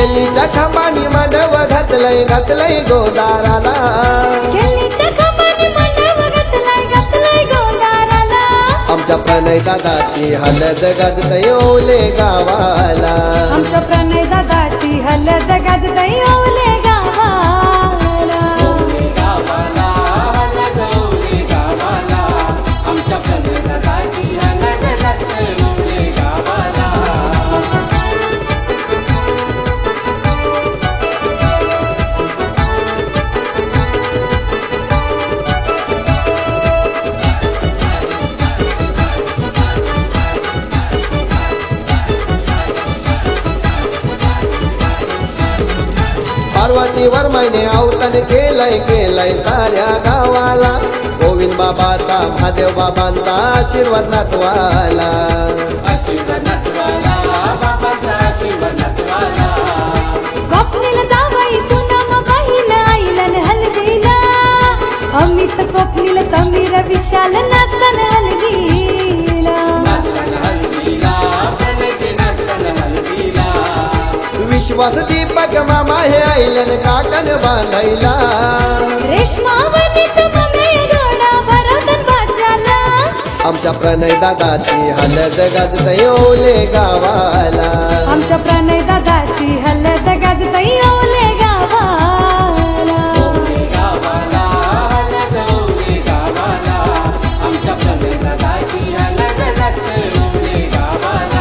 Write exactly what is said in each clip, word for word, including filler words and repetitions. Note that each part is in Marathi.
केलीच्या खंबानी मांडव घातलंय घातलंय गोदाराला केलीच्या खंबानी मांडव घातलंय घातलंय गोदाराला आमच्या प्रणय दादाची हलद गाजतय ओले गावाला आमच्या प्रणय दादाची हलद गाजतय ओले गावाला ओले गावाला हलद ओले गावाला आमच्या प्रणय दादाची हलद गाजतय ओले गावाला पार्वती वर्माने अवतन केलंय केलंय साऱ्या गावाला गोविंद बाबाचा महादेव बाबांचा आशीर्वाद नातवाला आशीर्वाद नातवाला बाबाचा आशीर्वाद नातवाला स्वप्नील जावई पूनम बहीण आईलन हलदीला अमित स्वप्नील समीर विशाल नाचतान हलदीला नाचतान हलदीला प्रणयचे नाचतान हलदीला विश्वास दीपक मामा हे आईलन काकन बांधायला रेशमावनीत ममे घोडा भरवतन बाजाला आमच्या प्रणय दादाची हलद गाजतय ओले गावाला आमच्या प्रणय दादाची हलद गाजतय ओले गावाला ओले गावाला हलद ओले गावाला आमच्या प्रणय दादाची हलद गाजतय ओले गावाला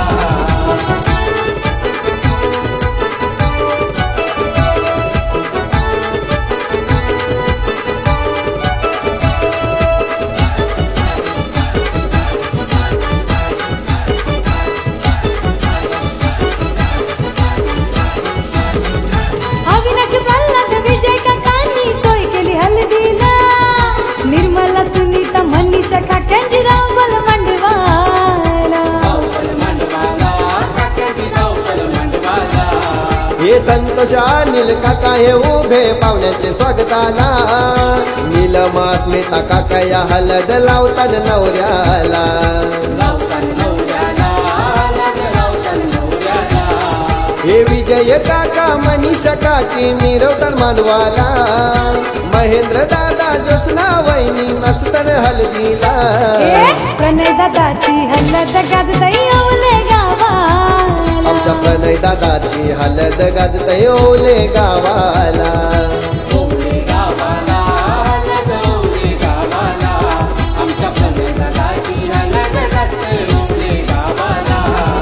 अविनाश प्रल्हाद विजय काकांनी सोय केली हलदीला निर्मला सुनीता मनीषा काकांची रावबल मंडवाला धावपल मंडवाला काकांची धावपल मंडवाला हे संतोष अनिल काका हे उभे पाहुण्याचे स्वागताला नीलमा स्मिता काका या हलद लावतात नवऱ्याला लावतान नवऱ्याला हलद लावतान नवऱ्याला हे विजय काका मनीषा काकी मिरवतात मानवाला महेंद्र दादा जोसना वहिनी नाचतात हलदीला ए, प्रणय दादाची हलद गाजतय ओले गावाला आमच्या प्रणय दादाची हलद गाजतय ओले गावाला ओले गावाला हलद ओले गावाला आमच्या प्रणय दादाची हलद गाजतय ओले गावाला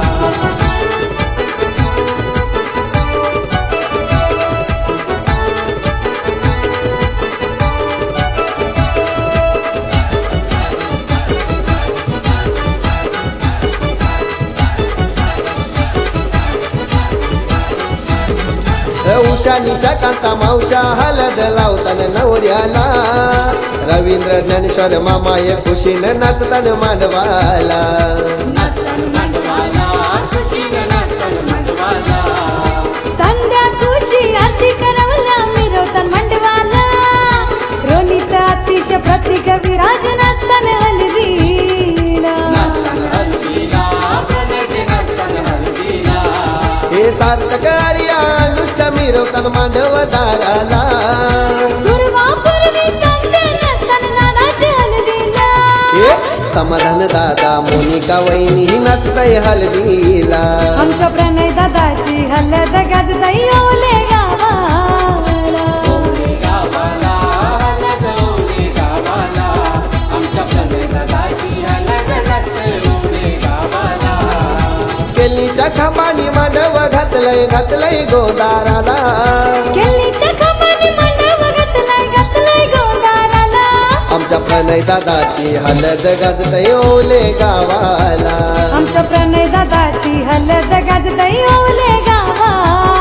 उषा निशा कांता मावशा हलद लावतान नवऱ्याला रवींद्र ज्ञानेश्वर मामाय खुशीनं नाचतान मांडवाला नाचतान मंडवाला खुशीनं नाचतान मंडवाला संध्या खुशी आरती करवला मिरवतन मंडवाला रोनित अतिश प्रतीक विराज नाचतान हलदीला नाचतान हलदीला प्रणयचे नाचतान हलदीला हे सार्थक आर्या अनुष्का मिरवतान मांडवदाराला दुर्वा पूर्वी संध्या नाचतान नानाची हलदीला हे समाधान दादा मोनिका वहिनी नाचतय हलदीला आमच्या प्रणय दादाची हलद गाजतय ओले गावाला ओले गावाला हलद ओले गावाला आमच्या प्रणय दादाची हलद गाजतय ओले गावाला केलीच्या खंबानी मांडव घातलंय घातलंय गोदाराला केलीच्या खंबानी मांडव घातलंय घातलंय गोदाराला आमच्या प्रणय दादाची हलद गाजतय ओले गावाला आमच्या प्रणय दादाची हलद गाजतय ओले गावाला